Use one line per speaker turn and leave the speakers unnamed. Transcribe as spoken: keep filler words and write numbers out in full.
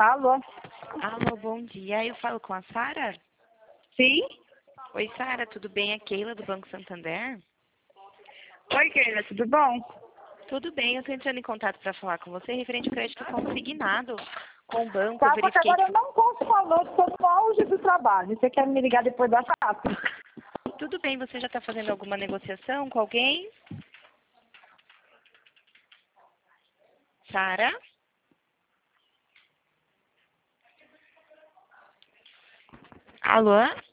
Alô?
Alô, bom dia. Eu falo com a Sara?
Sim?
Oi, Sara, tudo bem? É Keila do Banco Santander?
Oi, Keila, tudo bom?
Tudo bem, eu estou entrando em contato para falar com você referente ao crédito consignado com o banco. Eu
Tá, só que
verifiquei
agora eu
que...
não posso falar, estou longe do trabalho. Você quer me ligar depois da tarde?
Tudo bem, você já está fazendo alguma negociação com alguém? Sara? Alô?